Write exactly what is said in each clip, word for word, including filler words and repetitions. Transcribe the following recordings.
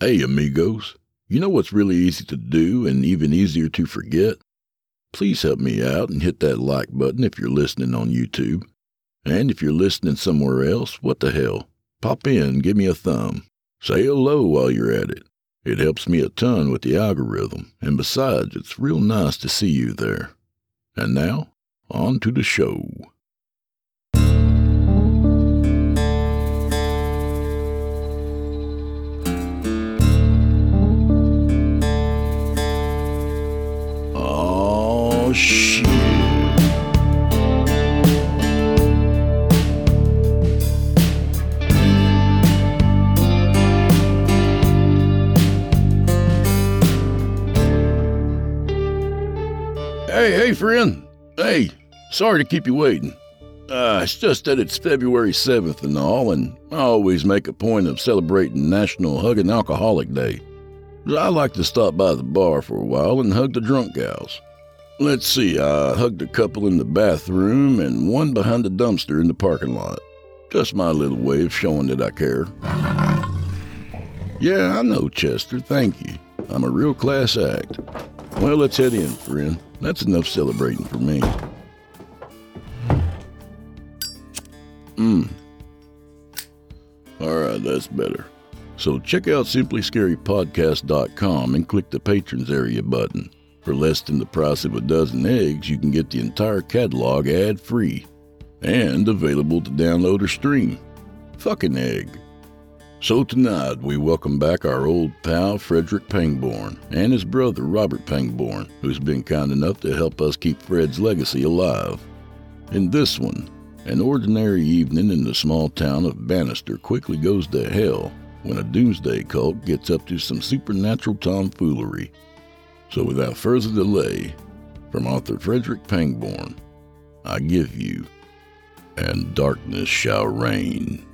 Hey, amigos. You know what's really easy to do and even easier to forget? Please help me out and hit that like button if you're listening on YouTube. And if you're listening somewhere else, what the hell? Pop in, give me a thumb. Say hello while you're at it. It helps me a ton with the algorithm, and besides, it's real nice to see you there. And now, on to the show. Oh, shit. Hey, hey, friend. Hey, sorry to keep you waiting. Uh, it's just that it's February seventh and all, and I always make a point of celebrating National Hugging Alcoholic Day. I like to stop by the bar for a while and hug the drunk gals. Let's see, I hugged a couple in the bathroom and one behind the dumpster in the parking lot. Just my little way of showing that I care. Yeah, I know, Chester, thank you. I'm a real class act. Well, let's head in, friend. That's enough celebrating for me. Mmm. Alright, that's better. So check out simply scary podcast dot com and click the Patrons area button. For less than the price of a dozen eggs, you can get the entire catalog ad-free. And available to download or stream. Fucking egg. So tonight, we welcome back our old pal Frederick Pangborn and his brother Robert Pangborn, who's been kind enough to help us keep Fred's legacy alive. In this one, an ordinary evening in the small town of Bannister quickly goes to hell when a doomsday cult gets up to some supernatural tomfoolery. So without further delay, from author Frederick Pangborn, I give you, And Darkness Shall Reign.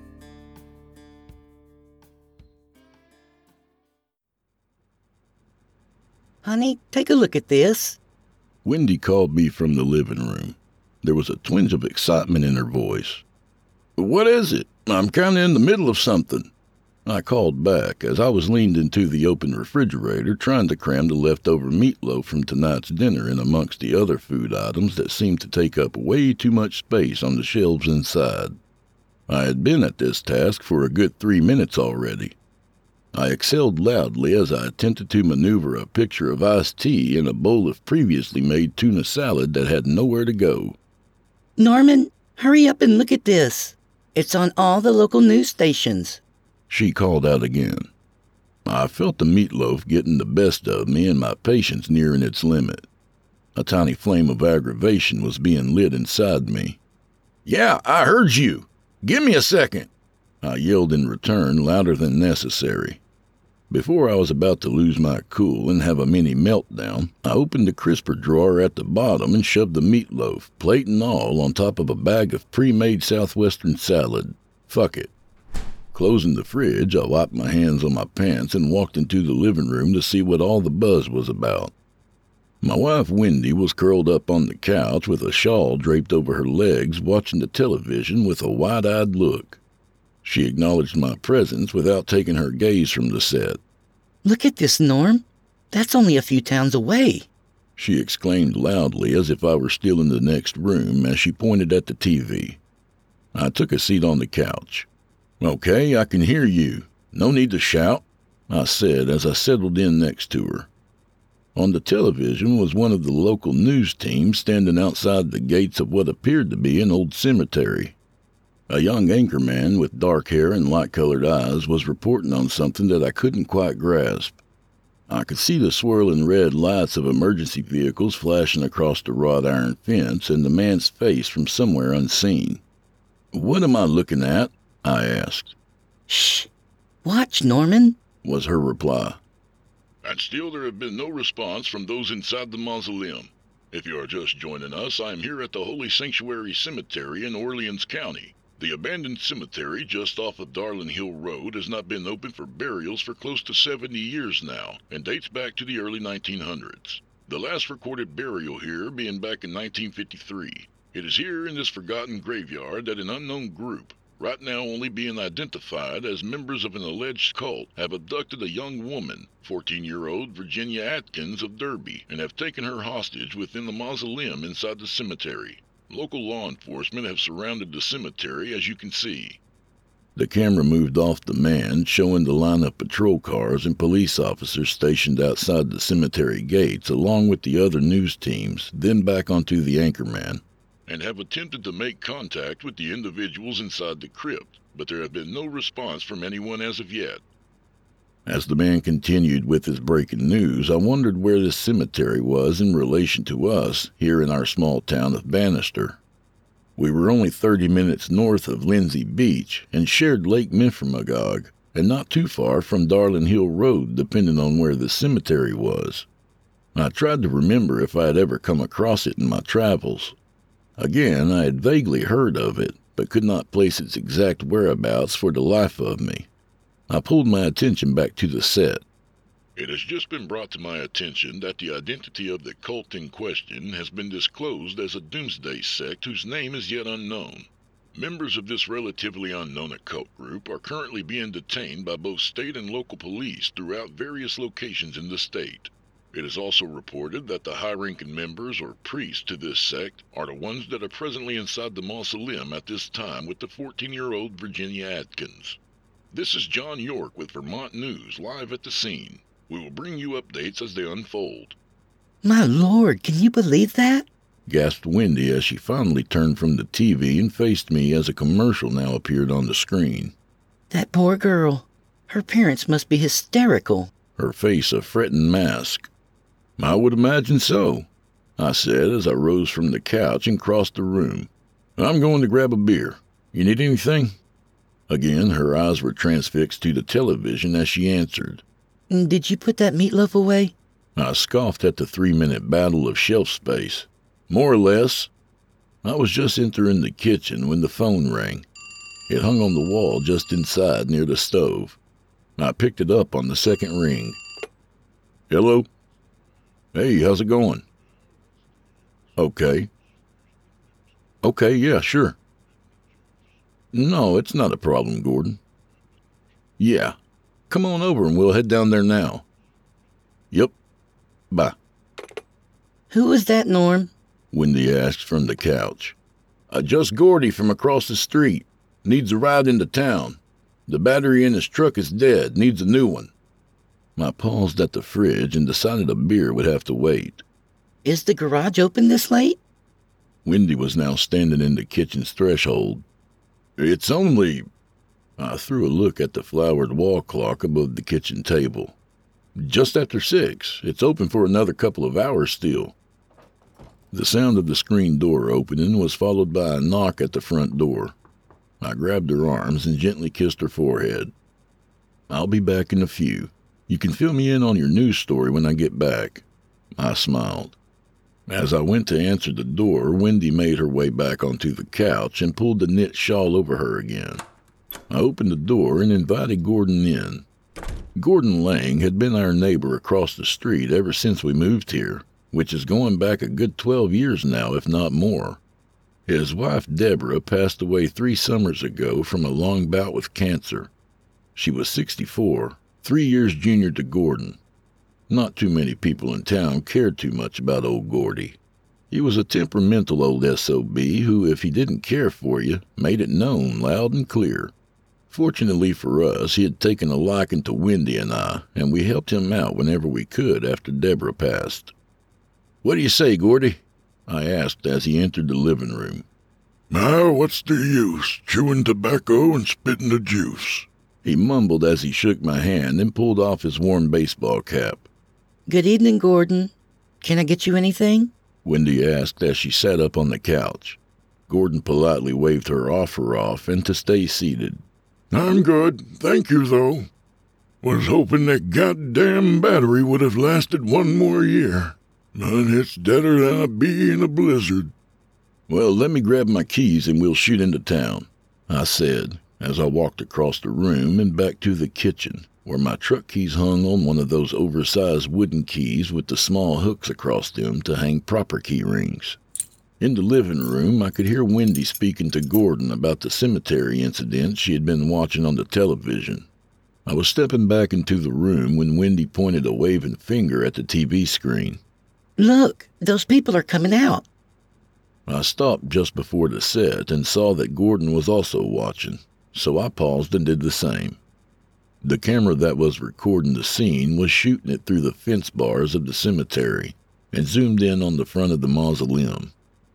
Honey, take a look at this. Wendy called me from the living room. There was a twinge of excitement in her voice. What is it? I'm kind of in the middle of something. I called back as I was leaned into the open refrigerator trying to cram the leftover meatloaf from tonight's dinner in amongst the other food items that seemed to take up way too much space on the shelves inside. I had been at this task for a good three minutes already. I exhaled loudly as I attempted to maneuver a pitcher of iced tea in a bowl of previously made tuna salad that had nowhere to go. Norman, hurry up and look at this. It's on all the local news stations. She called out again. I felt the meatloaf getting the best of me and my patience nearing its limit. A tiny flame of aggravation was being lit inside me. Yeah, I heard you. Give me a second. I yelled in return, louder than necessary. Before I was about to lose my cool and have a mini meltdown, I opened the crisper drawer at the bottom and shoved the meatloaf, plate and all, on top of a bag of pre-made southwestern salad. Fuck it. Closing the fridge, I wiped my hands on my pants and walked into the living room to see what all the buzz was about. My wife Wendy was curled up on the couch with a shawl draped over her legs, watching the television with a wide-eyed look. She acknowledged my presence without taking her gaze from the set. Look at this, Norm. That's only a few towns away. She exclaimed loudly as if I were still in the next room as she pointed at the T V. I took a seat on the couch. Okay, I can hear you. No need to shout, I said as I settled in next to her. On the television was one of the local news teams standing outside the gates of what appeared to be an old cemetery. A young anchorman with dark hair and light-colored eyes was reporting on something that I couldn't quite grasp. I could see the swirling red lights of emergency vehicles flashing across the wrought iron fence and the man's face from somewhere unseen. What am I looking at? I asked. Shh. Watch, Norman, was her reply. And still there have been no response from those inside the mausoleum. If you are just joining us, I am here at the Holy Sanctuary Cemetery in Orleans County. The abandoned cemetery just off of Darlin Hill Road has not been open for burials for close to seventy years now and dates back to the early nineteen hundreds. The last recorded burial here being back in nineteen fifty-three. It is here in this forgotten graveyard that an unknown group, right now only being identified as members of an alleged cult, have abducted a young woman, fourteen-year-old Virginia Atkins of Derby, and have taken her hostage within the mausoleum inside the cemetery. Local law enforcement have surrounded the cemetery, as you can see. The camera moved off the man, showing the line of patrol cars and police officers stationed outside the cemetery gates, along with the other news teams, then back onto the anchorman, and have attempted to make contact with the individuals inside the crypt, but there have been no response from anyone as of yet. As the man continued with his breaking news, I wondered where this cemetery was in relation to us here in our small town of Bannister. We were only thirty minutes north of Lindsay Beach and shared Lake Memphremagog, and not too far from Darling Hill Road, depending on where the cemetery was. I tried to remember if I had ever come across it in my travels. Again, I had vaguely heard of it, but could not place its exact whereabouts for the life of me. I pulled my attention back to the set. It has just been brought to my attention that the identity of the cult in question has been disclosed as a doomsday sect whose name is yet unknown. Members of this relatively unknown occult group are currently being detained by both state and local police throughout various locations in the state. It is also reported that the high-ranking members or priests to this sect are the ones that are presently inside the mausoleum at this time with the fourteen-year-old Virginia Atkins. This is John York with Vermont News, live at the scene. We will bring you updates as they unfold. My Lord, can you believe that? Gasped Wendy as she finally turned from the T V and faced me as a commercial now appeared on the screen. That poor girl. Her parents must be hysterical. Her face a fretting mask. I would imagine so, I said as I rose from the couch and crossed the room. I'm going to grab a beer. You need anything? Again, her eyes were transfixed to the television as she answered. Did you put that meatloaf away? I scoffed at the three-minute battle of shelf space. More or less. I was just entering the kitchen when the phone rang. It hung on the wall just inside near the stove. I picked it up on the second ring. Hello? Hey, how's it going? Okay. Okay, yeah, sure. No, it's not a problem, Gordon. Yeah. Come on over and we'll head down there now. Yep. Bye. Who was that, Norm? Wendy asked from the couch. Uh, just Gordy from across the street. Needs a ride into town. The battery in his truck is dead. Needs a new one. I paused at the fridge and decided a beer would have to wait. Is the garage open this late? Wendy was now standing in the kitchen's threshold. It's only... I threw a look at the flowered wall clock above the kitchen table. Just after six. It's open for another couple of hours still. The sound of the screen door opening was followed by a knock at the front door. I grabbed her arms and gently kissed her forehead. I'll be back in a few. You can fill me in on your news story when I get back. I smiled. As I went to answer the door, Wendy made her way back onto the couch and pulled the knit shawl over her again. I opened the door and invited Gordon in. Gordon Lang had been our neighbor across the street ever since we moved here, which is going back a good twelve years now, if not more. His wife, Deborah, passed away three summers ago from a long bout with cancer. She was sixty-four, three years junior to Gordon. Not too many people in town cared too much about old Gordy. He was a temperamental old S O B who, if he didn't care for you, made it known loud and clear. Fortunately for us, he had taken a liking to Wendy and I, and we helped him out whenever we could after Deborah passed. "What do you say, Gordy?" I asked as he entered the living room. "Now, what's the use, chewing tobacco and spitting the juice?" He mumbled as he shook my hand and pulled off his worn baseball cap. Good evening, Gordon. Can I get you anything? Wendy asked as she sat up on the couch. Gordon politely waved her offer off and to stay seated. "I'm good, thank you, though. Was hoping that goddamn battery would have lasted one more year. But it's deader than a bee in a blizzard." "Well, let me grab my keys and we'll shoot into town," I said, as I walked across the room and back to the kitchen, where my truck keys hung on one of those oversized wooden keys with the small hooks across them to hang proper key rings. In the living room, I could hear Wendy speaking to Gordon about the cemetery incident she had been watching on the television. I was stepping back into the room when Wendy pointed a waving finger at the T V screen. Look, those people are coming out. I stopped just before the set and saw that Gordon was also watching, so I paused and did the same. The camera that was recording the scene was shooting it through the fence bars of the cemetery and zoomed in on the front of the mausoleum.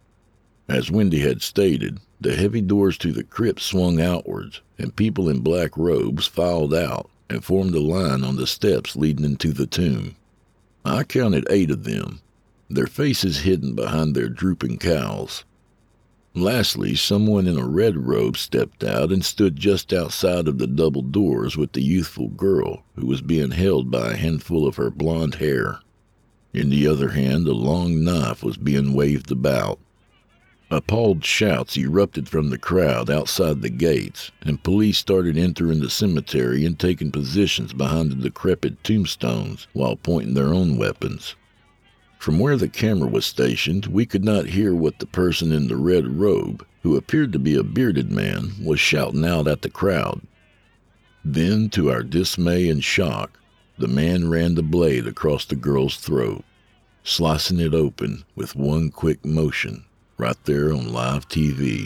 As Wendy had stated, the heavy doors to the crypt swung outwards, and people in black robes filed out and formed a line on the steps leading into the tomb. I counted eight of them, their faces hidden behind their drooping cowls. Lastly, someone in a red robe stepped out and stood just outside of the double doors with the youthful girl who was being held by a handful of her blonde hair. In the other hand, a long knife was being waved about. Appalled shouts erupted from the crowd outside the gates, and police started entering the cemetery and taking positions behind the decrepit tombstones while pointing their own weapons. From where the camera was stationed, we could not hear what the person in the red robe, who appeared to be a bearded man, was shouting out at the crowd. Then, to our dismay and shock, the man ran the blade across the girl's throat, slicing it open with one quick motion, right there on live T V.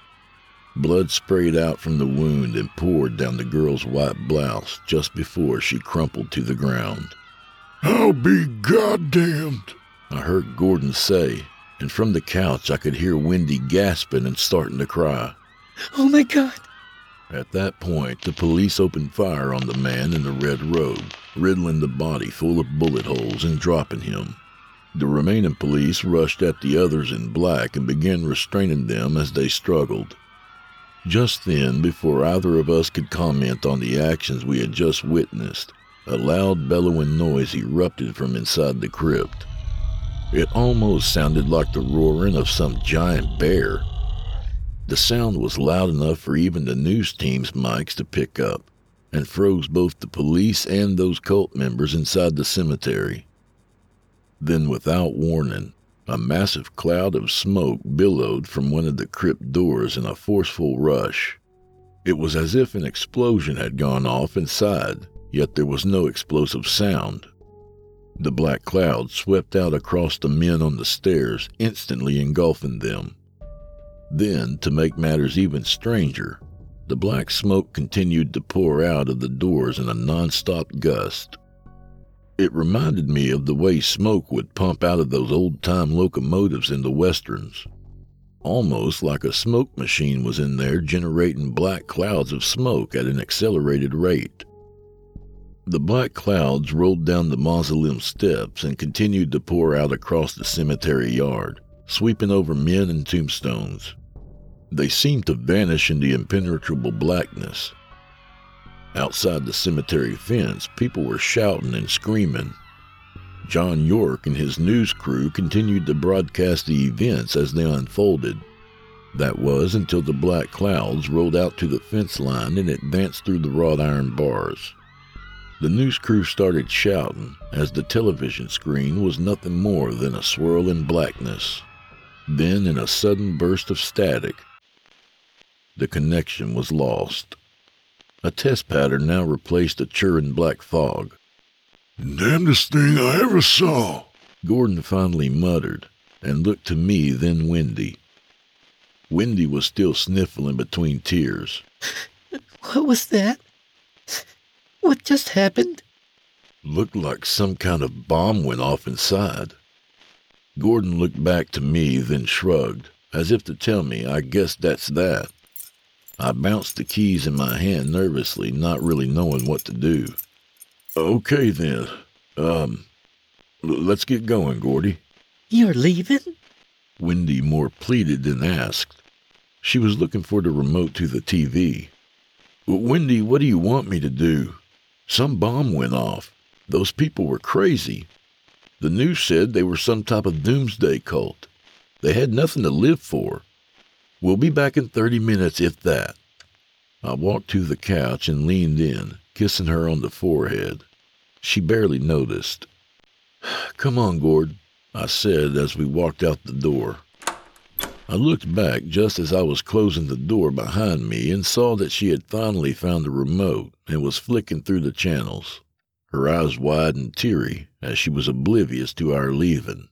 Blood sprayed out from the wound and poured down the girl's white blouse just before she crumpled to the ground. "I'll be goddamned," I heard Gordon say, and from the couch I could hear Wendy gasping and starting to cry. Oh my God. At that point, the police opened fire on the man in the red robe, riddling the body full of bullet holes and dropping him. The remaining police rushed at the others in black and began restraining them as they struggled. Just then, before either of us could comment on the actions we had just witnessed, a loud bellowing noise erupted from inside the crypt. It almost sounded like the roaring of some giant bear. The sound was loud enough for even the news team's mics to pick up, and froze both the police and those cult members inside the cemetery. Then, without warning, a massive cloud of smoke billowed from one of the crypt doors in a forceful rush. It was as if an explosion had gone off inside, yet there was no explosive sound. The black cloud swept out across the men on the stairs, instantly engulfing them. Then, to make matters even stranger, the black smoke continued to pour out of the doors in a non-stop gust. It reminded me of the way smoke would pump out of those old-time locomotives in the westerns. Almost like a smoke machine was in there generating black clouds of smoke at an accelerated rate. The black clouds rolled down the mausoleum steps and continued to pour out across the cemetery yard, sweeping over men and tombstones. They seemed to vanish in the impenetrable blackness. Outside the cemetery fence, people were shouting and screaming. John York and his news crew continued to broadcast the events as they unfolded. That was until the black clouds rolled out to the fence line and advanced through the wrought iron bars. The news crew started shouting as the television screen was nothing more than a swirling blackness. Then, in a sudden burst of static, the connection was lost. A test pattern now replaced a churning black fog. "Damnedest thing I ever saw," Gordon finally muttered, and looked to me, then Wendy. Wendy was still sniffling between tears. What was that? What just happened? Looked like some kind of bomb went off inside. Gordon looked back to me, then shrugged, as if to tell me, I guess that's that. I bounced the keys in my hand nervously, not really knowing what to do. Okay then, um, let's get going, Gordy. You're leaving? Wendy more pleaded than asked. She was looking for the remote to the T V. Wendy, what do you want me to do? Some bomb went off. Those people were crazy. The news said they were some type of doomsday cult. They had nothing to live for. We'll be back in thirty minutes, if that. I walked to the couch and leaned in, kissing her on the forehead. She barely noticed. Come on, Gord, I said as we walked out the door. I looked back just as I was closing the door behind me and saw that she had finally found the remote and was flicking through the channels, her eyes wide and teary as she was oblivious to our leaving.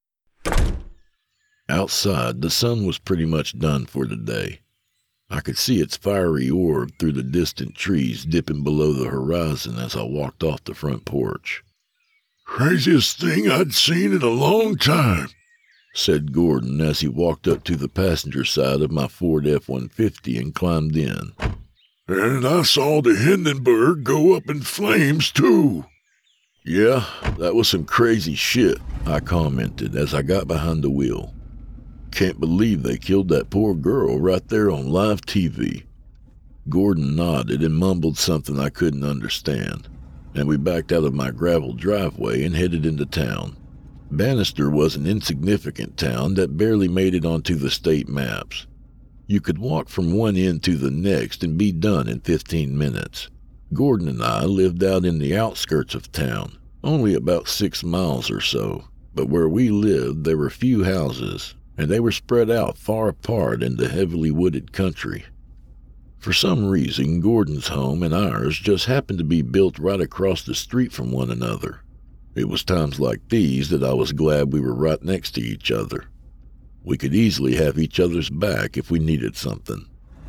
Outside, the sun was pretty much done for the day. I could see its fiery orb through the distant trees dipping below the horizon as I walked off the front porch. "Craziest thing I'd seen in a long time," said Gordon as he walked up to the passenger side of my Ford F one fifty and climbed in. "And I saw the Hindenburg go up in flames, too." "Yeah, that was some crazy shit," I commented as I got behind the wheel. "Can't believe they killed that poor girl right there on live T V." Gordon nodded and mumbled something I couldn't understand, and we backed out of my gravel driveway and headed into town. Bannister was an insignificant town that barely made it onto the state maps. You could walk from one end to the next and be done in fifteen minutes. Gordon and I lived out in the outskirts of town, only about six miles or so, but where we lived there were few houses, and they were spread out far apart in the heavily wooded country. For some reason, Gordon's home and ours just happened to be built right across the street from one another. It was times like these that I was glad we were right next to each other. We could easily have each other's back if we needed something.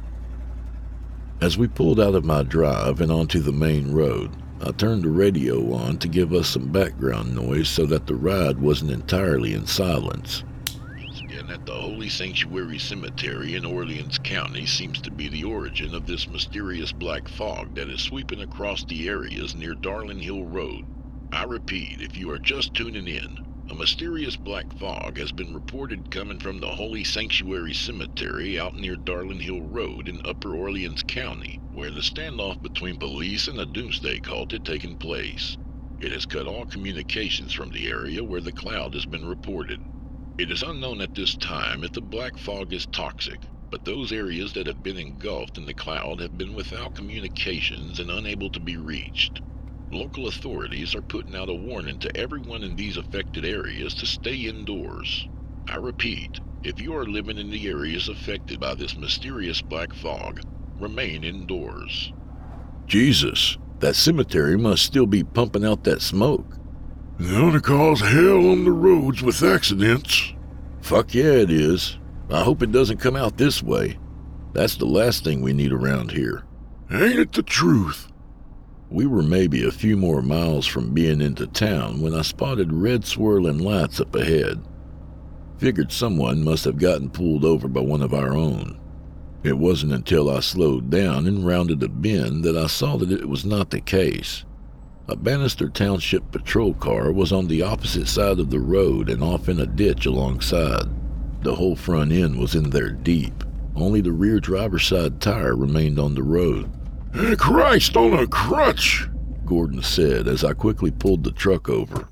As we pulled out of my drive and onto the main road, I turned the radio on to give us some background noise so that the ride wasn't entirely in silence. And at the Holy Sanctuary Cemetery in Orleans County seems to be the origin of this mysterious black fog that is sweeping across the areas near Darling Hill Road. I repeat, if you are just tuning in, a mysterious black fog has been reported coming from the Holy Sanctuary Cemetery out near Darling Hill Road in Upper Orleans County, where the standoff between police and a doomsday cult had taken place. It has cut all communications from the area where the cloud has been reported. It is unknown at this time if the black fog is toxic, but those areas that have been engulfed in the cloud have been without communications and unable to be reached. Local authorities are putting out a warning to everyone in these affected areas to stay indoors. I repeat, if you are living in the areas affected by this mysterious black fog, remain indoors. Jesus, that cemetery must still be pumping out that smoke. They ought to cause hell on the roads with accidents. Fuck yeah, it is. I hope it doesn't come out this way. That's the last thing we need around here. Ain't it the truth? We were maybe a few more miles from being into town when I spotted red swirling lights up ahead. Figured someone must have gotten pulled over by one of our own. It wasn't until I slowed down and rounded a bend that I saw that it was not the case. A Bannister Township patrol car was on the opposite side of the road and off in a ditch alongside. The whole front end was in there deep. Only the rear driver's side tire remained on the road. Hey, Christ on a crutch, Gordon said as I quickly pulled the truck over.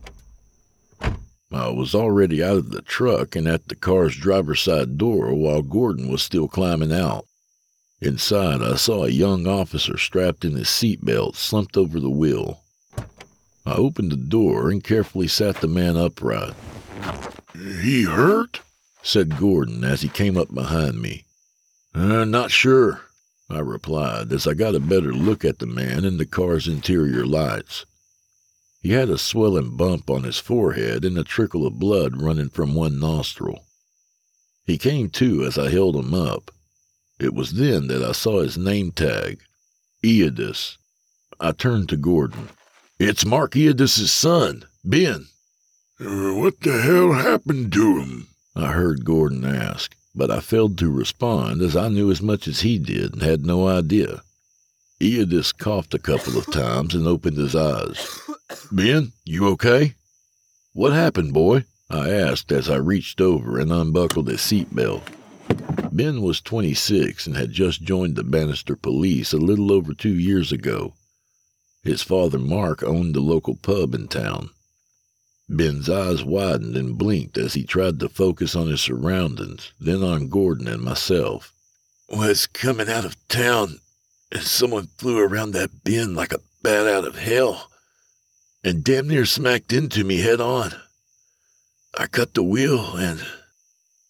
I was already out of the truck and at the car's driver's side door while Gordon was still climbing out. Inside, I saw a young officer strapped in his seatbelt slumped over the wheel. I opened the door and carefully sat the man upright. "He hurt?" said Gordon as he came up behind me. Uh, not sure, I replied as I got a better look at the man and the car's interior lights. He had a swelling bump on his forehead and a trickle of blood running from one nostril. He came to as I held him up. It was then that I saw his name tag, Eodis. I turned to Gordon. "It's Mark Eodis' son, Ben." Uh, what the hell happened to him? I heard Gordon ask, but I failed to respond as I knew as much as he did and had no idea. Eodis coughed a couple of times and opened his eyes. "Ben, you okay?" "What happened, boy?" I asked as I reached over and unbuckled his seatbelt. Ben was twenty-six and had just joined the Bannister police a little over two years ago. His father, Mark, owned the local pub in town. Ben's eyes widened and blinked as he tried to focus on his surroundings, then on Gordon and myself. "Was coming out of town, and someone flew around that bend like a bat out of hell, and damn near smacked into me head on. I cut the wheel and...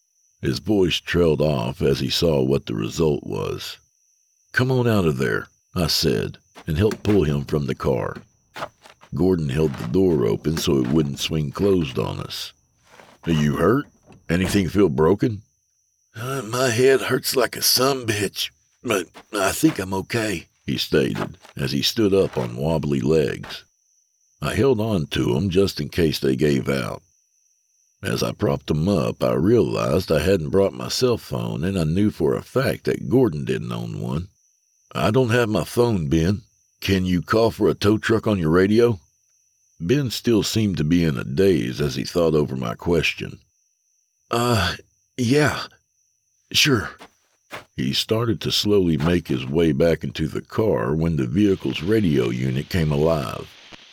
His voice trailed off as he saw what the result was. "Come on out of there," I said, and helped pull him from the car. Gordon held the door open so it wouldn't swing closed on us. "Are you hurt? Anything feel broken?" Uh, my head hurts like a sumbitch, but I think I'm okay," he stated as he stood up on wobbly legs. I held on to him just in case they gave out. As I propped him up, I realized I hadn't brought my cell phone, and I knew for a fact that Gordon didn't own one. "I don't have my phone, Ben. Can you call for a tow truck on your radio?" Ben still seemed to be in a daze as he thought over my question. Uh, yeah, sure." He started to slowly make his way back into the car when the vehicle's radio unit came alive.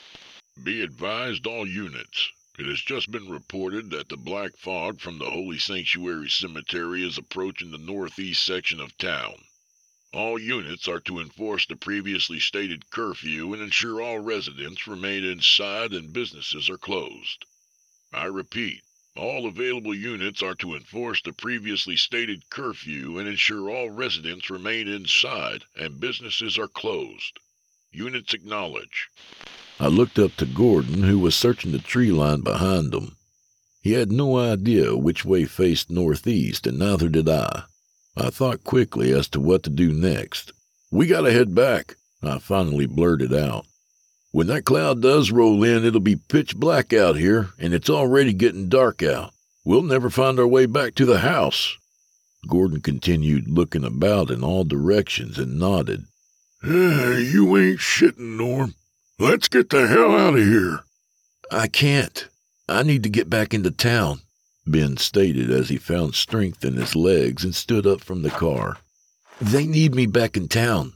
"Be advised, all units. It has just been reported that the black fog from the Holy Sanctuary Cemetery is approaching the northeast section of town. All units are to enforce the previously stated curfew and ensure all residents remain inside and businesses are closed. I repeat, all available units are to enforce the previously stated curfew and ensure all residents remain inside and businesses are closed. Units acknowledge." I looked up to Gordon, who was searching the tree line behind him. He had no idea which way faced northeast, and neither did I. I thought quickly as to what to do next. "We gotta head back," I finally blurted out. "When that cloud does roll in, it'll be pitch black out here, and it's already getting dark out. We'll never find our way back to the house." Gordon continued looking about in all directions and nodded. Uh, you ain't shitting, Norm. Let's get the hell out of here." "I can't. I need to get back into town," Ben stated as he found strength in his legs and stood up from the car. "They need me back in town."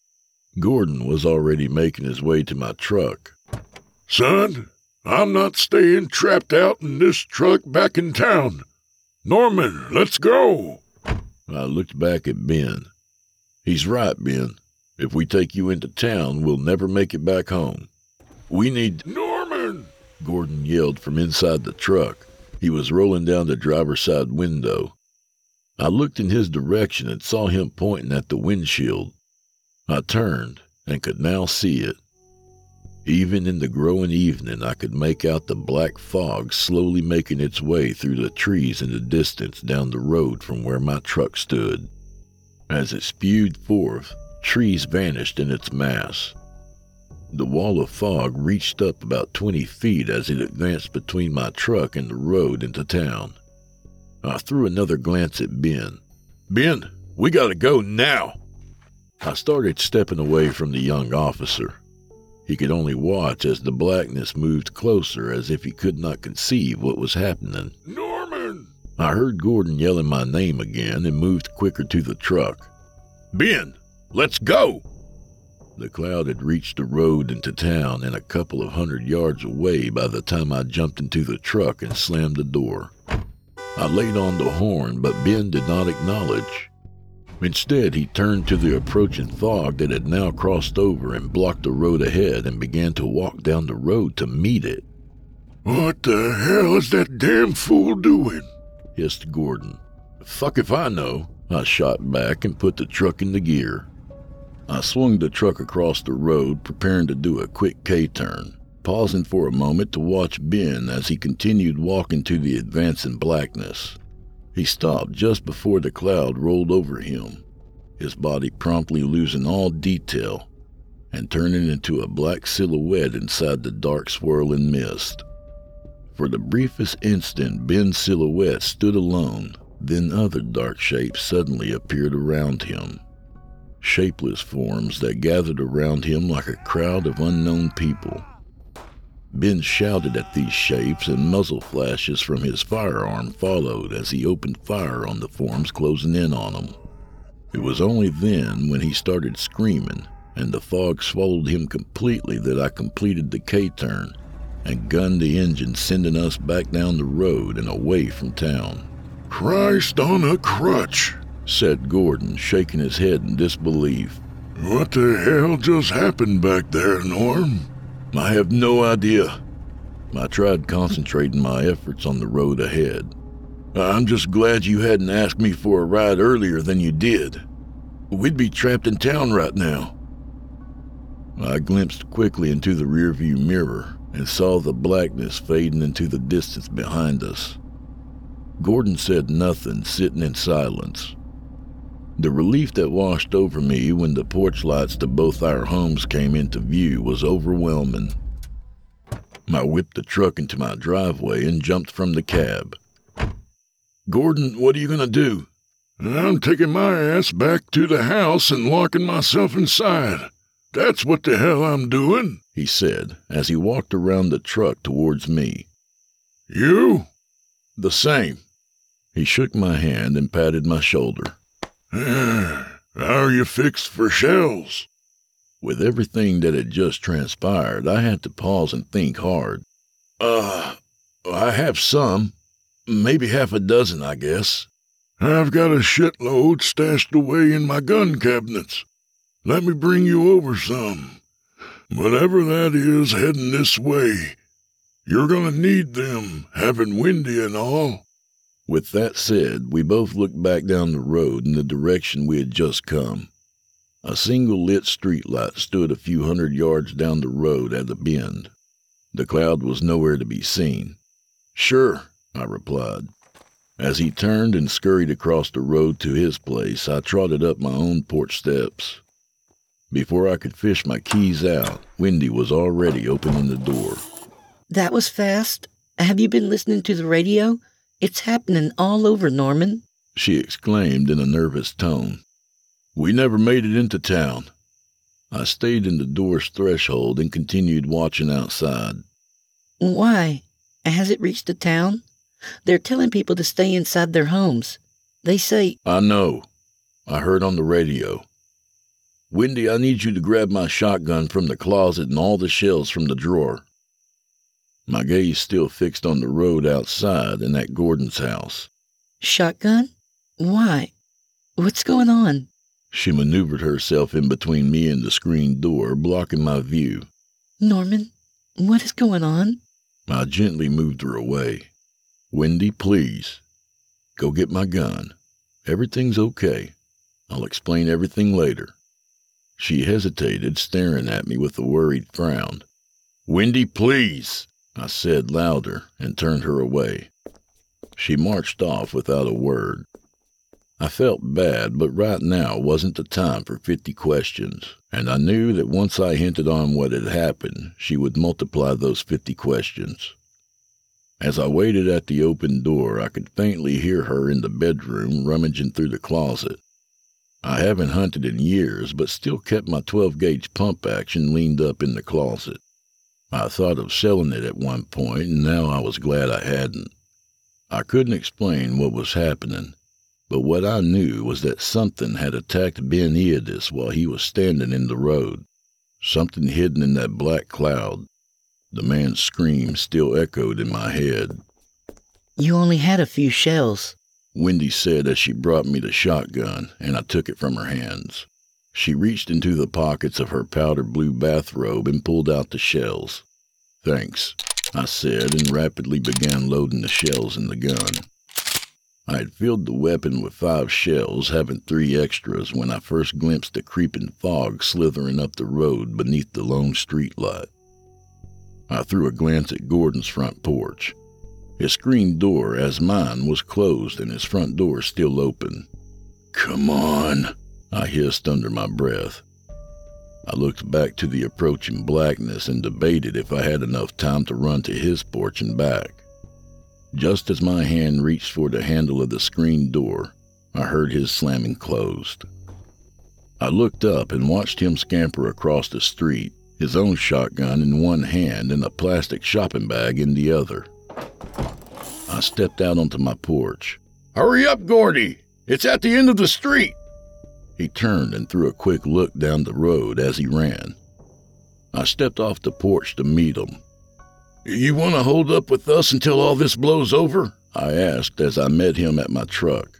Gordon was already making his way to my truck. "Son, I'm not staying trapped out in this truck back in town. Norman, let's go." I looked back at Ben. "He's right, Ben. If we take you into town, we'll never make it back home. We need—" "Norman!" Gordon yelled from inside the truck. He was rolling down the driver's side window. I looked in his direction and saw him pointing at the windshield. I turned and could now see it. Even in the growing evening, I could make out the black fog slowly making its way through the trees in the distance down the road from where my truck stood. As it spewed forth, trees vanished in its mass. The wall of fog reached up about twenty feet as it advanced between my truck and the road into town. I threw another glance at Ben. "Ben, we gotta go now." I started stepping away from the young officer. He could only watch as the blackness moved closer as if he could not conceive what was happening. "Norman!" I heard Gordon yelling my name again and moved quicker to the truck. "Ben, let's go!" The cloud had reached the road into town and a couple of hundred yards away by the time I jumped into the truck and slammed the door. I laid on the horn, but Ben did not acknowledge. Instead, he turned to the approaching fog that had now crossed over and blocked the road ahead and began to walk down the road to meet it. "What the hell is that damn fool doing?" hissed Gordon. "Fuck if I know," I shot back and put the truck into gear. I swung the truck across the road, preparing to do a quick K-turn, pausing for a moment to watch Ben as he continued walking to the advancing blackness. He stopped just before the cloud rolled over him, his body promptly losing all detail and turning into a black silhouette inside the dark swirling mist. For the briefest instant, Ben's silhouette stood alone, then other dark shapes suddenly appeared around him. Shapeless forms that gathered around him like a crowd of unknown people. Ben shouted at these shapes, and muzzle flashes from his firearm followed as he opened fire on the forms closing in on him. It was only then, when he started screaming and the fog swallowed him completely, that I completed the K-turn and gunned the engine, sending us back down the road and away from town. "Christ on a crutch," said Gordon, shaking his head in disbelief. "What the hell just happened back there, Norm?" "I have no idea." I tried concentrating my efforts on the road ahead. I'm just glad you hadn't asked me for a ride earlier than you did. We'd be trapped in town right now." I glimpsed quickly into the rearview mirror and saw the blackness fading into the distance behind us. Gordon said nothing, sitting in silence. The relief that washed over me when the porch lights to both our homes came into view was overwhelming. I whipped the truck into my driveway and jumped from the cab. "Gordon, what are you gonna do?" "I'm taking my ass back to the house and locking myself inside. That's what the hell I'm doing," he said as he walked around the truck towards me. "You?" "The same." He shook my hand and patted my shoulder. "How are you fixed for shells?" With everything that had just transpired, I had to pause and think hard. Uh, I have some. Maybe half a dozen, I guess." "I've got a shitload stashed away in my gun cabinets. Let me bring you over some. Whatever that is heading this way, you're gonna need them, having Windy and all." With that said, we both looked back down the road in the direction we had just come. A single lit streetlight stood a few hundred yards down the road at the bend. The cloud was nowhere to be seen. "Sure," I replied. As he turned and scurried across the road to his place, I trotted up my own porch steps. Before I could fish my keys out, Windy was already opening the door. "That was fast. Have you been listening to the radio? It's happening all over, Norman," she exclaimed in a nervous tone. "We never made it into town." I stayed in the door's threshold and continued watching outside. "Why? Has it reached the town? They're telling people to stay inside their homes. They say—" "I know. I heard on the radio. Windy, I need you to grab my shotgun from the closet and all the shells from the drawer." My gaze still fixed on the road outside and at Gordon's house. "Shotgun? Why? What's going on?" She maneuvered herself in between me and the screen door, blocking my view. "Norman, what is going on?" I gently moved her away. "Windy, please. Go get my gun. Everything's okay. I'll explain everything later." She hesitated, staring at me with a worried frown. "Windy, please," I said louder and turned her away. She marched off without a word. I felt bad, but right now wasn't the time for fifty questions, and I knew that once I hinted on what had happened, she would multiply those fifty questions. As I waited at the open door, I could faintly hear her in the bedroom rummaging through the closet. I haven't hunted in years, but still kept my twelve-gauge pump action leaned up in the closet. I thought of selling it at one point, and now I was glad I hadn't. I couldn't explain what was happening, but what I knew was that something had attacked Ben Eodis while he was standing in the road. Something hidden in that black cloud. The man's scream still echoed in my head. "You only had a few shells," Windy said as she brought me the shotgun, and I took it from her hands. She reached into the pockets of her powder blue bathrobe and pulled out the shells. "Thanks," I said, and rapidly began loading the shells in the gun. I had filled the weapon with five shells, having three extras, when I first glimpsed the creeping fog slithering up the road beneath the lone streetlight. I threw a glance at Gordon's front porch. His screen door, as mine, was closed and his front door still open. "Come on," I hissed under my breath. I looked back to the approaching blackness and debated if I had enough time to run to his porch and back. Just as my hand reached for the handle of the screen door, I heard his slamming closed. I looked up and watched him scamper across the street, his own shotgun in one hand and a plastic shopping bag in the other. I stepped out onto my porch. "Hurry up, Gordy! It's at the end of the street!" He turned and threw a quick look down the road as he ran. I stepped off the porch to meet him. "You want to hold up with us until all this blows over?" I asked as I met him at my truck.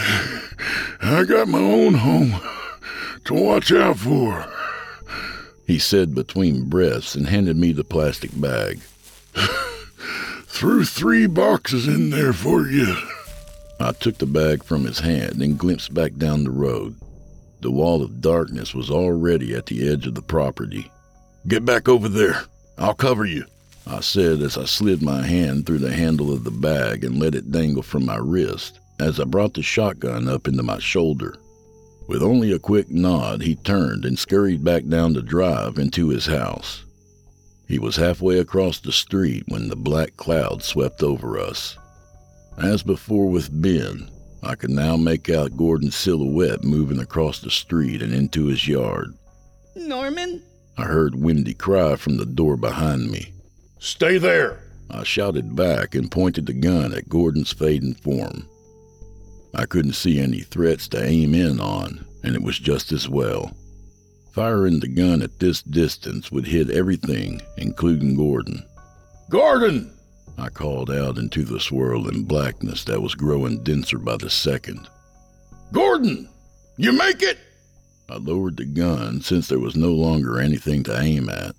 "I got my own home to watch out for," he said between breaths and handed me the plastic bag. "Threw three boxes in there for you." I took the bag from his hand and glimpsed back down the road. The wall of darkness was already at the edge of the property. "Get back over there. I'll cover you," I said as I slid my hand through the handle of the bag and let it dangle from my wrist as I brought the shotgun up into my shoulder. With only a quick nod, he turned and scurried back down the drive into his house. He was halfway across the street when the black cloud swept over us. As before with Ben, I could now make out Gordon's silhouette moving across the street and into his yard. "Norman?" I heard Wendy cry from the door behind me. "Stay there!" I shouted back and pointed the gun at Gordon's fading form. I couldn't see any threats to aim in on, and it was just as well. Firing the gun at this distance would hit everything, including Gordon. "Gordon!" I called out into the swirling blackness that was growing denser by the second. "Gordon! You make it?" I lowered the gun since there was no longer anything to aim at.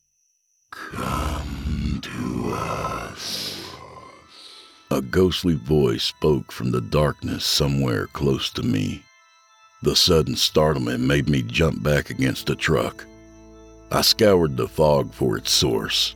"Come to us." A ghostly voice spoke from the darkness somewhere close to me. The sudden startlement made me jump back against the truck. I scoured the fog for its source.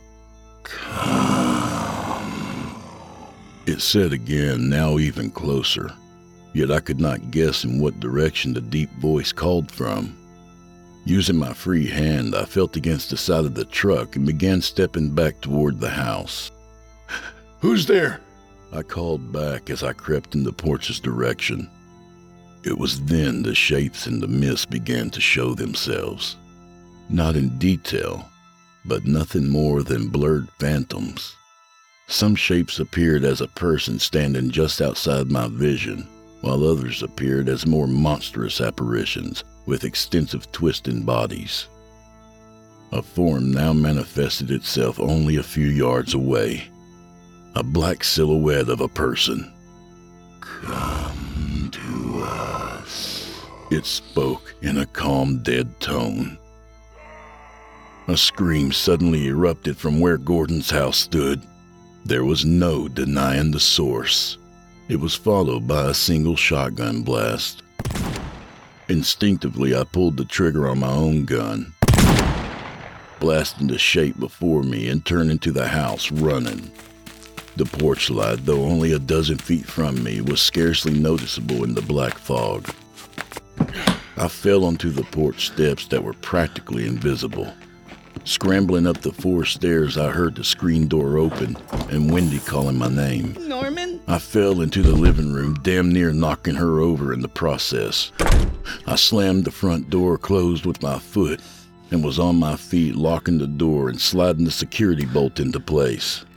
"Come." It said again, now even closer, yet I could not guess in what direction the deep voice called from. Using my free hand, I felt against the side of the truck and began stepping back toward the house. "Who's there?" I called back as I crept in the porch's direction. It was then the shapes in the mist began to show themselves. Not in detail, but nothing more than blurred phantoms. Some shapes appeared as a person standing just outside my vision, while others appeared as more monstrous apparitions with extensive twisting bodies. A form now manifested itself only a few yards away. A black silhouette of a person. "Come to us," it spoke in a calm, dead tone. A scream suddenly erupted from where Gordon's house stood. There was no denying the source. It was followed by a single shotgun blast. Instinctively, I pulled the trigger on my own gun, blasting the shape before me and turned into the house running. The porch light, though only a dozen feet from me, was scarcely noticeable in the black fog. I fell onto the porch steps that were practically invisible. Scrambling up the four stairs, I heard the screen door open and Wendy calling my name. "Norman?" I fell into the living room, damn near knocking her over in the process. I slammed the front door closed with my foot and was on my feet, locking the door and sliding the security bolt into place.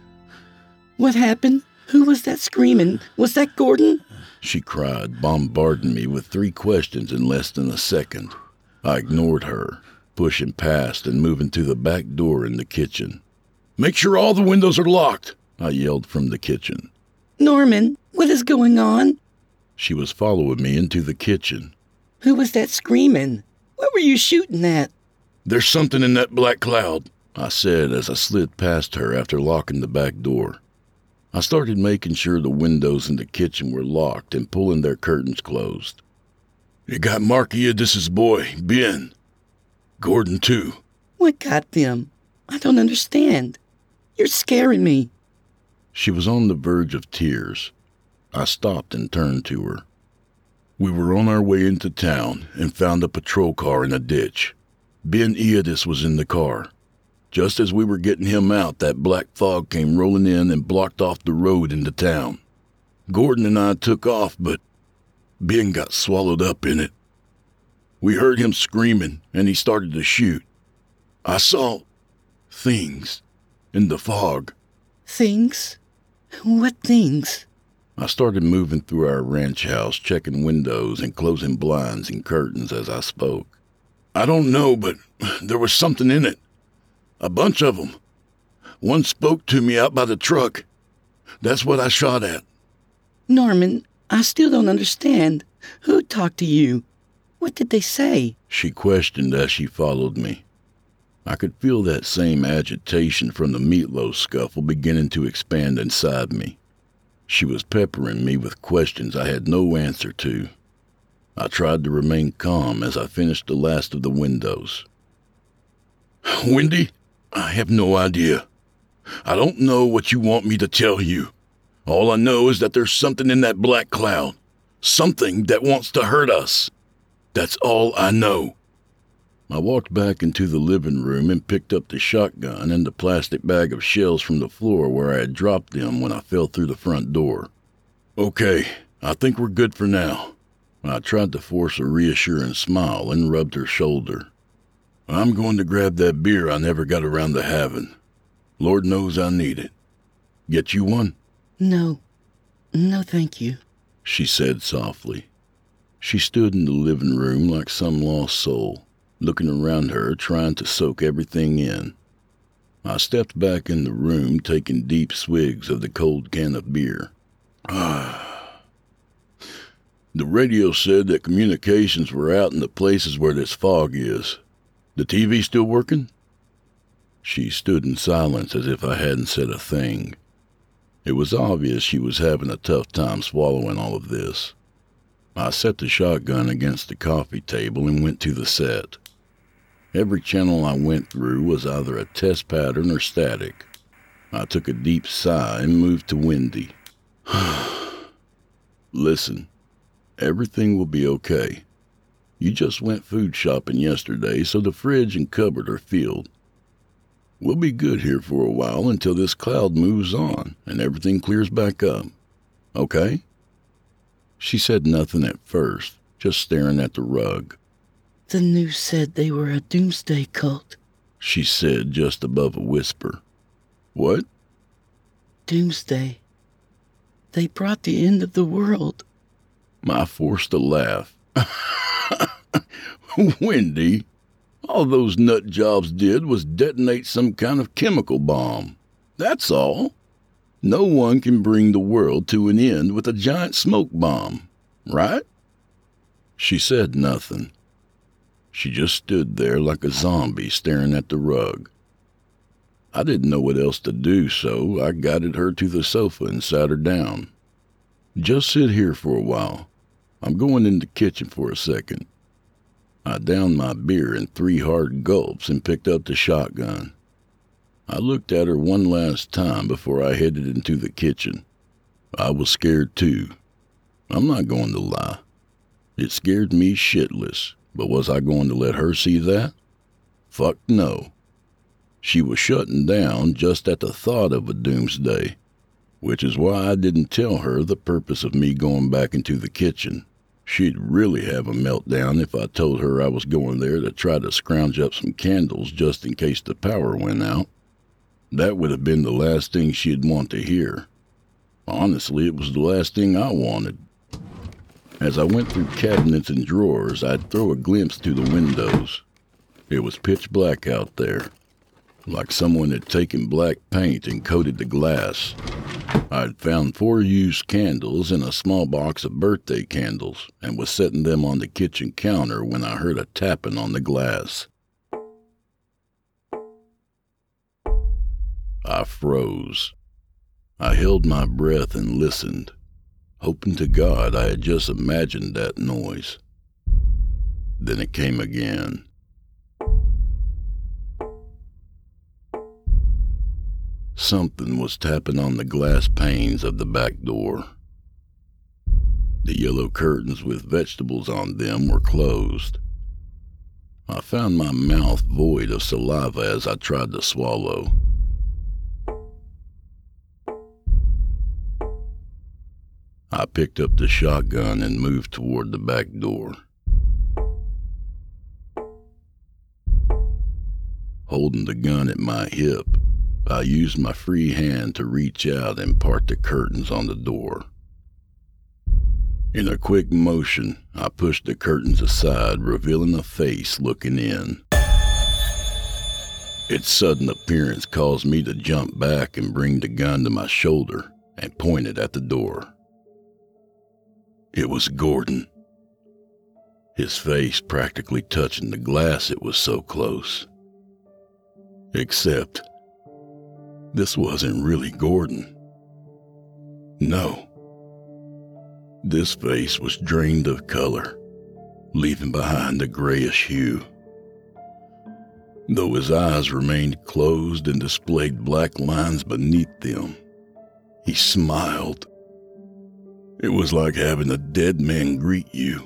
"What happened? Who was that screaming? Was that Gordon?" She cried, bombarding me with three questions in less than a second. I ignored her, pushing past and moving to the back door in the kitchen. "Make sure all the windows are locked," I yelled from the kitchen. "Norman, what is going on?" She was following me into the kitchen. "Who was that screaming? What were you shooting at?" "There's something in that black cloud," I said as I slid past her after locking the back door. I started making sure the windows in the kitchen were locked and pulling their curtains closed. "It got Markiadis's boy, Ben. Gordon, too." "What got them? I don't understand. You're scaring me." She was on the verge of tears. I stopped and turned to her. "We were on our way into town and found a patrol car in a ditch. Ben Iadis was in the car. Just as we were getting him out, that black fog came rolling in and blocked off the road into town. Gordon and I took off, but Ben got swallowed up in it. We heard him screaming, and he started to shoot. I saw things in the fog." "Things? What things?" I started moving through our ranch house, checking windows and closing blinds and curtains as I spoke. "I don't know, but there was something in it. A bunch of them. One spoke to me out by the truck. That's what I shot at." "Norman, I still don't understand. Who talked to you? What did they say?" She questioned as she followed me. I could feel that same agitation from the meatloaf scuffle beginning to expand inside me. She was peppering me with questions I had no answer to. I tried to remain calm as I finished the last of the windows. Wendy, I have no idea. I don't know what you want me to tell you. All I know is that there's something in that black cloud. Something that wants to hurt us. That's all I know. I walked back into the living room and picked up the shotgun and the plastic bag of shells from the floor where I had dropped them when I fell through the front door. Okay, I think we're good for now. I tried to force a reassuring smile and rubbed her shoulder. I'm going to grab that beer I never got around to having. Lord knows I need it. Get you one? No. No, thank you, she said softly. She stood in the living room like some lost soul, looking around her, trying to soak everything in. I stepped back in the room, taking deep swigs of the cold can of beer. Ah. The radio said that communications were out in the places where this fog is. The T V still working? She stood in silence as if I hadn't said a thing. It was obvious she was having a tough time swallowing all of this. I set the shotgun against the coffee table and went to the set. Every channel I went through was either a test pattern or static. I took a deep sigh and moved to Wendy. Listen, everything will be okay. You just went food shopping yesterday, so the fridge and cupboard are filled. We'll be good here for a while until this cloud moves on and everything clears back up. Okay? She said nothing at first, just staring at the rug. The news said they were a doomsday cult, she said just above a whisper. What? Doomsday. They brought the end of the world. I forced a laugh. Wendy, all those nut jobs did was detonate some kind of chemical bomb. That's all. No one can bring the world to an end with a giant smoke bomb, right? She said nothing. She just stood there like a zombie staring at the rug. I didn't know what else to do, so I guided her to the sofa and sat her down. Just sit here for a while. I'm going in the kitchen for a second. I downed my beer in three hard gulps and picked up the shotgun. I looked at her one last time before I headed into the kitchen. I was scared too. I'm not going to lie. It scared me shitless, but was I going to let her see that? Fuck no. She was shutting down just at the thought of a doomsday, which is why I didn't tell her the purpose of me going back into the kitchen. She'd really have a meltdown if I told her I was going there to try to scrounge up some candles just in case the power went out. That would have been the last thing she'd want to hear. Honestly, it was the last thing I wanted. As I went through cabinets and drawers, I'd throw a glimpse to the windows. It was pitch black out there, like someone had taken black paint and coated the glass. I'd found four used candles and a small box of birthday candles and was setting them on the kitchen counter when I heard a tapping on the glass. I froze. I held my breath and listened, hoping to God I had just imagined that noise. Then it came again. Something was tapping on the glass panes of the back door. The yellow curtains with vegetables on them were closed. I found my mouth void of saliva as I tried to swallow. I picked up the shotgun and moved toward the back door. Holding the gun at my hip, I used my free hand to reach out and part the curtains on the door. In a quick motion, I pushed the curtains aside, revealing a face looking in. Its sudden appearance caused me to jump back and bring the gun to my shoulder and point it at the door. It was Gordon. His face practically touching the glass, it was so close. Except, this wasn't really Gordon. No. This face was drained of color, leaving behind a grayish hue. Though his eyes remained closed and displayed black lines beneath them, he smiled. It was like having a dead man greet you.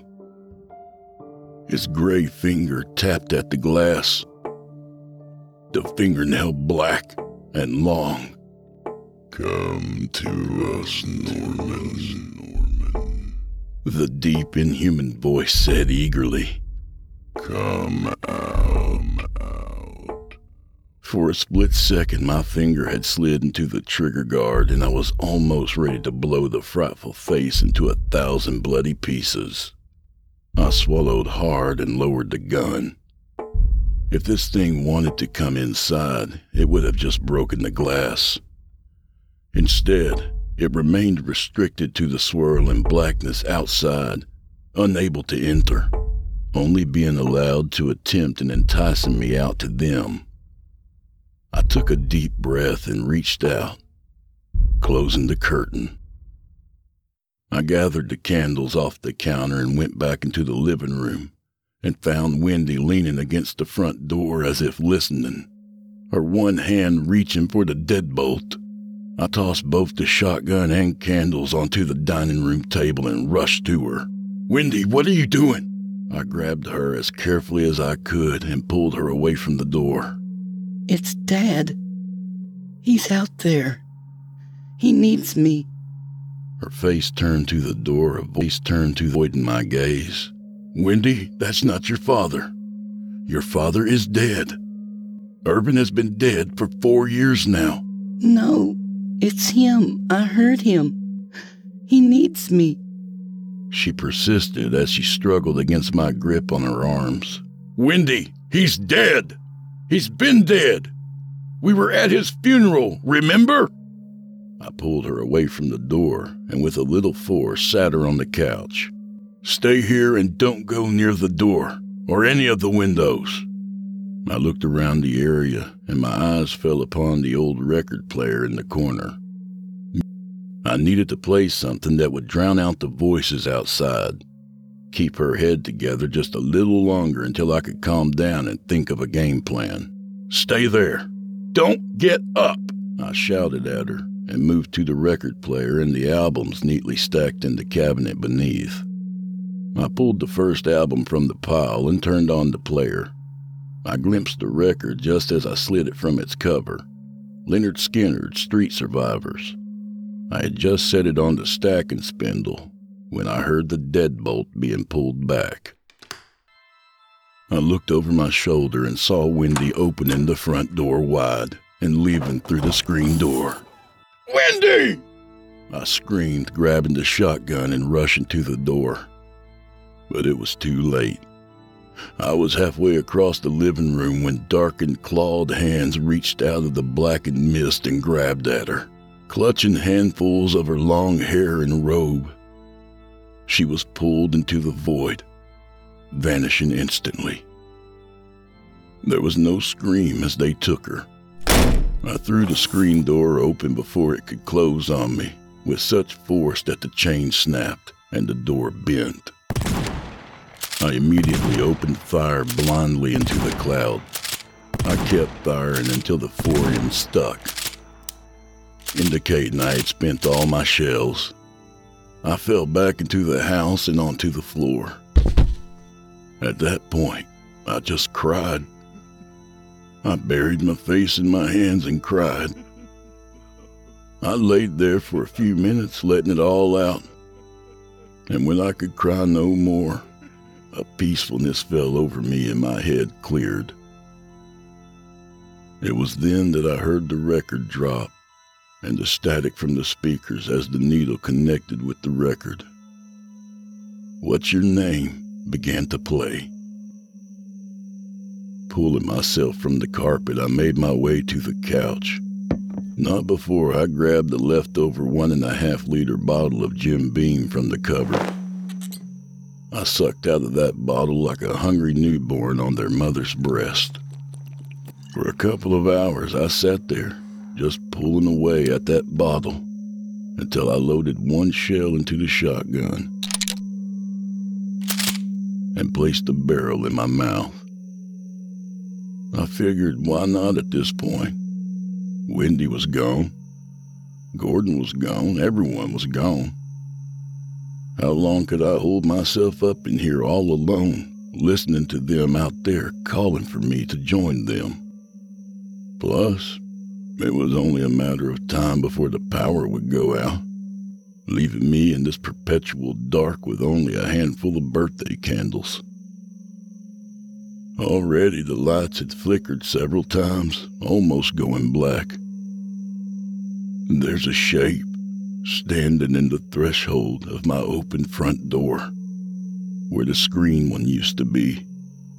His gray finger tapped at the glass, the fingernail black and long. Come to us, Norman, Norman. The deep, inhuman voice said eagerly. Come out, out. For a split second, my finger had slid into the trigger guard, and I was almost ready to blow the frightful face into a thousand bloody pieces. I swallowed hard and lowered the gun. If this thing wanted to come inside, it would have just broken the glass. Instead, it remained restricted to the swirling blackness outside, unable to enter, only being allowed to attempt and enticing me out to them. I took a deep breath and reached out, closing the curtain. I gathered the candles off the counter and went back into the living room and found Wendy leaning against the front door as if listening, her one hand reaching for the deadbolt. I tossed both the shotgun and candles onto the dining room table and rushed to her. "Wendy, what are you doing?" I grabbed her as carefully as I could and pulled her away from the door. It's Dad. He's out there. He needs me. Her face turned to the door, a voice turned to avoiding my gaze. "Wendy, that's not your father. Your father is dead. Urban has been dead for four years now." No, it's him. I heard him. He needs me. She persisted as she struggled against my grip on her arms. "Wendy, he's dead. He's been dead. We were at his funeral, remember?" I pulled her away from the door and with a little force sat her on the couch. "Stay here and don't go near the door or any of the windows." I looked around the area and my eyes fell upon the old record player in the corner. I needed to play something that would drown out the voices outside, keep her head together just a little longer until I could calm down and think of a game plan. "Stay there. Don't get up," I shouted at her and moved to the record player and the albums neatly stacked in the cabinet beneath. I pulled the first album from the pile and turned on the player. I glimpsed the record just as I slid it from its cover. Lynyrd Skynyrd's Street Survivors. I had just set it on the stacking spindle when I heard the deadbolt being pulled back. I looked over my shoulder and saw Wendy opening the front door wide and leaving through the screen door. "Wendy!" I screamed, grabbing the shotgun and rushing to the door. But it was too late. I was halfway across the living room when darkened, clawed hands reached out of the blackened mist and grabbed at her, clutching handfuls of her long hair and robe. She was pulled into the void, vanishing instantly. There was no scream as they took her. I threw the screen door open before it could close on me, with such force that the chain snapped and the door bent. I immediately opened fire blindly into the cloud. I kept firing until the four ends stuck, indicating I had spent all my shells. I fell back into the house and onto the floor. At that point, I just cried. I buried my face in my hands and cried. I laid there for a few minutes, letting it all out. And when I could cry no more, a peacefulness fell over me and my head cleared. It was then that I heard the record drop and the static from the speakers as the needle connected with the record. "What's Your Name?" began to play. Pulling myself from the carpet, I made my way to the couch. Not before I grabbed the leftover one and a half liter bottle of Jim Beam from the cupboard. I sucked out of that bottle like a hungry newborn on their mother's breast. For a couple of hours I sat there, just pulling away at that bottle, until I loaded one shell into the shotgun and placed the barrel in my mouth. I figured, why not at this point? Wendy was gone. Gordon was gone. Everyone was gone. How long could I hold myself up in here all alone, listening to them out there calling for me to join them? Plus, it was only a matter of time before the power would go out, leaving me in this perpetual dark with only a handful of birthday candles. Already the lights had flickered several times, almost going black. There's a shape standing in the threshold of my open front door, where the screen one used to be.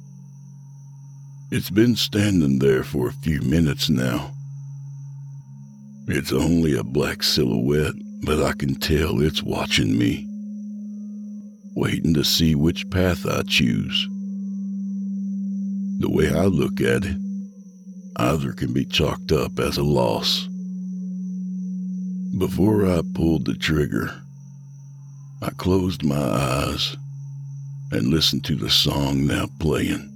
It's been standing there for a few minutes now. It's only a black silhouette, but I can tell it's watching me, waiting to see which path I choose. The way I look at it, either can be chalked up as a loss. Before I pulled the trigger, I closed my eyes and listened to the song now playing.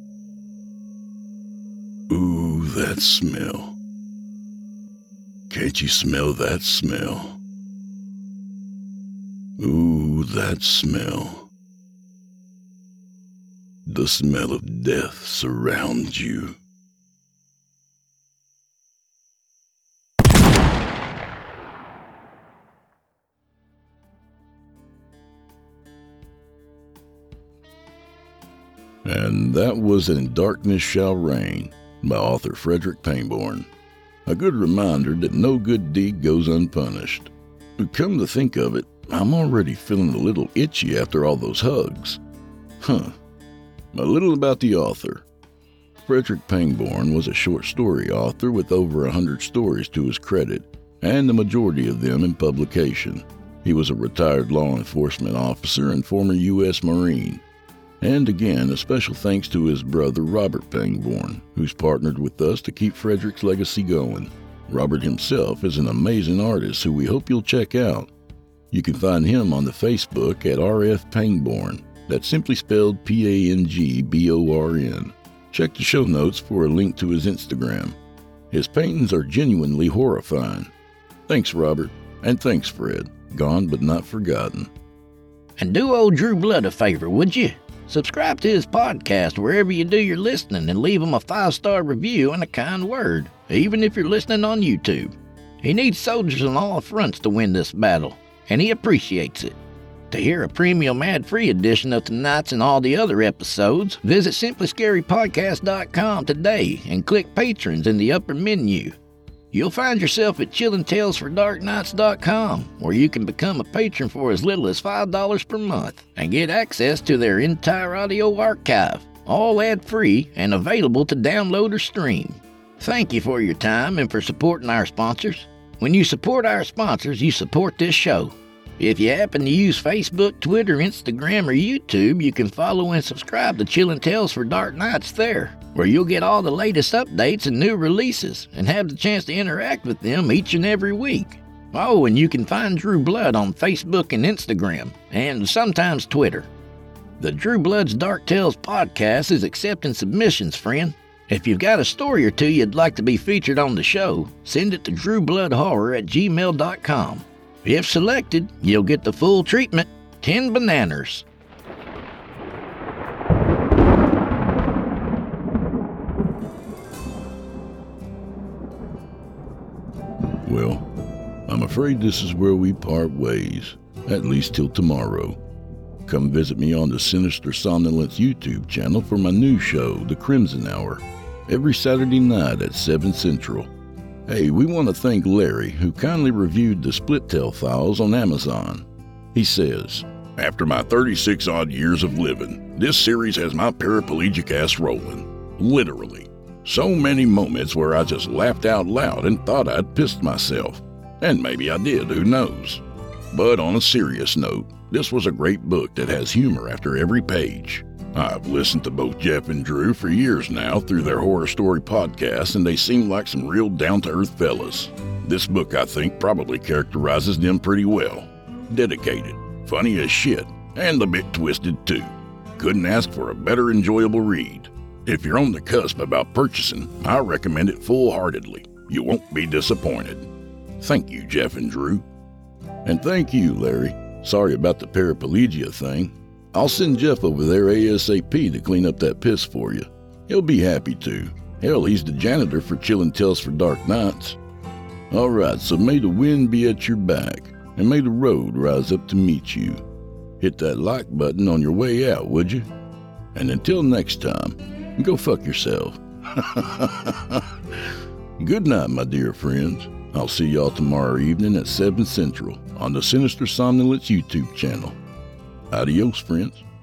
Ooh, that smell. Can't you smell that smell? Ooh, that smell. The smell of death surrounds you. And that was In Darkness Shall Reign by author Frederick Pangborn. A good reminder that no good deed goes unpunished. Come to think of it, I'm already feeling a little itchy after all those hugs. Huh. A little about the author. Frederick Pangborn was a short story author with over a hundred stories to his credit, and the majority of them in publication. He was a retired law enforcement officer and former U S Marine. And again, a special thanks to his brother Robert Pangborn, who's partnered with us to keep Frederick's legacy going. Robert himself is an amazing artist who we hope you'll check out. You can find him on the Facebook at R F Pangborn. That's simply spelled P A N G B O R N. Check the show notes for a link to his Instagram. His paintings are genuinely horrifying. Thanks, Robert, and thanks, Fred. Gone but not forgotten. And do old Drew Blood a favor, would you? Subscribe to his podcast wherever you do your listening and leave him a five-star review and a kind word, even if you're listening on YouTube. He needs soldiers on all fronts to win this battle, and he appreciates it. To hear a premium ad-free edition of tonight's and all the other episodes, visit simply scary podcast dot com today and click Patrons in the upper menu. You'll find yourself at chillin tales for dark nights dot com, where you can become a patron for as little as five dollars per month and get access to their entire audio archive, all ad-free and available to download or stream. Thank you for your time and for supporting our sponsors. When you support our sponsors, you support this show. If you happen to use Facebook, Twitter, Instagram, or YouTube, you can follow and subscribe to Chillin Tales for Dark Nights there, where you'll get all the latest updates and new releases, and have the chance to interact with them each and every week. Oh, and you can find Drew Blood on Facebook and Instagram, and sometimes Twitter. The Drew Blood's Dark Tales podcast is accepting submissions, friend. If you've got a story or two you'd like to be featured on the show, send it to drew blood horror at gmail dot com. If selected, you'll get the full treatment, ten bananas. Well, I'm afraid this is where we part ways, at least till tomorrow. Come visit me on the Sinister Somnolence YouTube channel for my new show, The Crimson Hour, every Saturday night at seven Central. Hey, we want to thank Larry, who kindly reviewed the Split Tail Files on Amazon. He says, "After my thirty-six odd years of living, this series has my paraplegic ass rolling. Literally. So many moments where I just laughed out loud and thought I'd pissed myself. And maybe I did, who knows. But on a serious note, this was a great book that has humor after every page. I've listened to both Jeff and Drew for years now through their horror story podcasts, and they seem like some real down-to-earth fellas. This book, I think, probably characterizes them pretty well. Dedicated, funny as shit, and a bit twisted too. Couldn't ask for a better enjoyable read. If you're on the cusp about purchasing, I recommend it full-heartedly. You won't be disappointed. Thank you, Jeff and Drew. And thank you, Larry. Sorry about the paraplegia thing. I'll send Jeff over there ASAP to clean up that piss for you. He'll be happy to. Hell, he's the janitor for Chillin' Tales for Dark Nights. All right, so may the wind be at your back, and may the road rise up to meet you. Hit that like button on your way out, would you? And until next time, go fuck yourself. Good night, my dear friends. I'll see y'all tomorrow evening at seven Central on the Sinister Somnolence YouTube channel. Adios, friends.